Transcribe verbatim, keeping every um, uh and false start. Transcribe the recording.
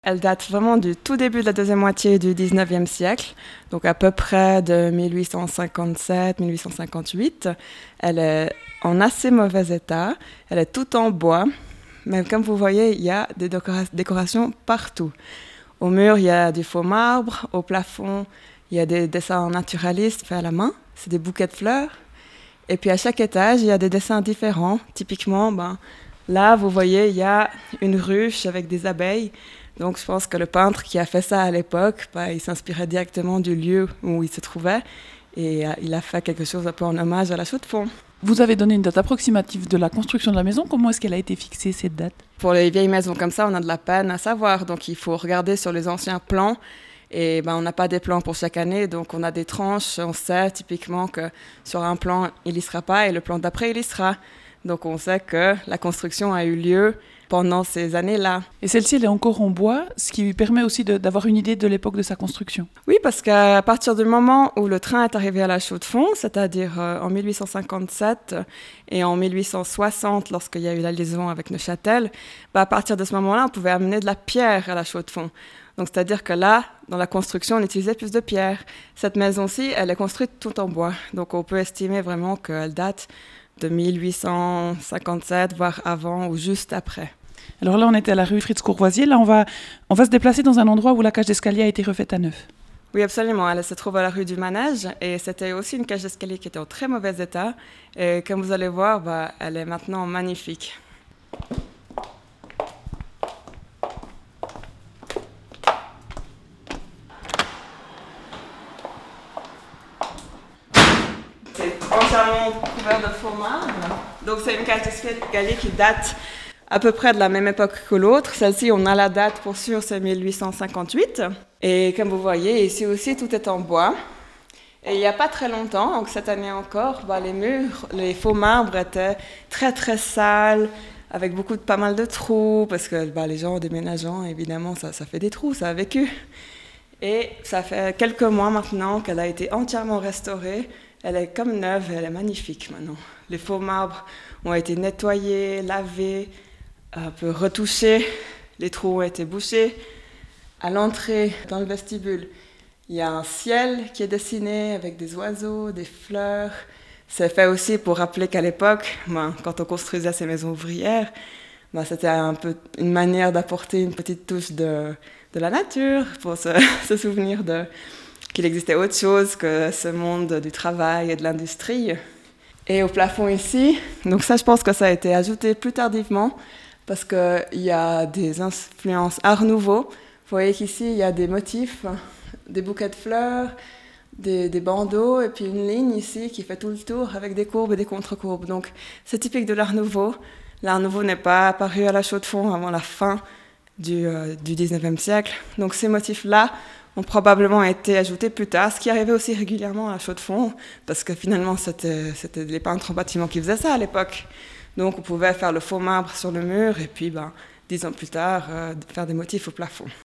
Elle date vraiment du tout début de la deuxième moitié du dix-neuvième siècle, donc à peu près de mille huit cent cinquante-sept à mille huit cent cinquante-huit. Elle est en assez mauvais état, elle est toute en bois, mais comme vous voyez, il y a des décora- décorations partout. Au mur, il y a du faux marbre, au plafond, il y a des dessins naturalistes faits à la main, c'est des bouquets de fleurs. Et puis à chaque étage, il y a des dessins différents. Typiquement, ben, là, vous voyez, il y a une ruche avec des abeilles. Donc je pense que le peintre qui a fait ça à l'époque, bah, il s'inspirait directement du lieu où il se trouvait et euh, il a fait quelque chose un peu en hommage à la Chaux-de-Fonds. Vous avez donné une date approximative de la construction de la maison. Comment est-ce qu'elle a été fixée, cette date ? Pour les vieilles maisons comme ça, on a de la peine à savoir. Donc il faut regarder sur les anciens plans. Et ben, on n'a pas des plans pour chaque année, donc on a des tranches. On sait typiquement que sur un plan, il n'y sera pas et le plan d'après, il y sera. Donc on sait que la construction a eu lieu pendant ces années-là. Et celle-ci, elle est encore en bois, ce qui permet aussi de, d'avoir une idée de l'époque de sa construction. Oui, parce qu'à partir du moment où le train est arrivé à la Chaux-de-Fonds, c'est-à-dire euh, en mille huit cent cinquante-sept et en mille huit cent soixante, lorsqu'il y a eu la liaison avec Neuchâtel, bah, à partir de ce moment-là, on pouvait amener de la pierre à la Chaux-de-Fonds. Donc, c'est-à-dire que là, dans la construction, on utilisait plus de pierre. Cette maison-ci, elle est construite tout en bois. Donc, on peut estimer vraiment qu'elle date de mille huit cent cinquante-sept, voire avant ou juste après. Alors là, on était à la rue Fritz-Courvoisier. Là, on va, on va se déplacer dans un endroit où la cage d'escalier a été refaite à neuf. Oui, absolument. Elle se trouve à la rue du Manège et c'était aussi une cage d'escalier qui était en très mauvais état. Et comme vous allez voir, bah, elle est maintenant magnifique. C'est entièrement couvert de faux marbre. Donc c'est une cage d'escalier qui date à peu près de la même époque que l'autre. Celle-ci, on a la date pour sûr, c'est mille huit cent cinquante-huit. Et comme vous voyez, ici aussi, tout est en bois. Et il n'y a pas très longtemps, donc cette année encore, bah, les murs, les faux marbres étaient très très sales, avec beaucoup de, pas mal de trous, parce que bah, les gens déménageant, évidemment, ça, ça fait des trous, ça a vécu. Et ça fait quelques mois maintenant qu'elle a été entièrement restaurée. Elle est comme neuve, elle est magnifique maintenant. Les faux marbres ont été nettoyés, lavés, un peu retouchés, les trous ont été bouchés. À l'entrée, dans le vestibule, il y a un ciel qui est dessiné avec des oiseaux, des fleurs. C'est fait aussi pour rappeler qu'à l'époque, ben, quand on construisait ces maisons ouvrières, ben, c'était un peu une manière d'apporter une petite touche de, de la nature, pour se, se souvenir de, qu'il existait autre chose que ce monde du travail et de l'industrie. Et au plafond ici, donc ça je pense que ça a été ajouté plus tardivement, parce qu'il y a des influences Art Nouveau. Vous voyez qu'ici, il y a des motifs, des bouquets de fleurs, des, des bandeaux, et puis une ligne ici qui fait tout le tour avec des courbes et des contre-courbes. Donc, c'est typique de l'Art Nouveau. L'Art Nouveau n'est pas apparu à la Chaux-de-Fonds avant la fin du, euh, du dix-neuvième siècle. Donc, ces motifs-là ont probablement été ajoutés plus tard, ce qui arrivait aussi régulièrement à la Chaux-de-Fonds, parce que finalement, c'était, c'était les peintres en bâtiment qui faisaient ça à l'époque. Donc, on pouvait faire le faux marbre sur le mur, et puis, ben, dix ans plus tard, euh, faire des motifs au plafond.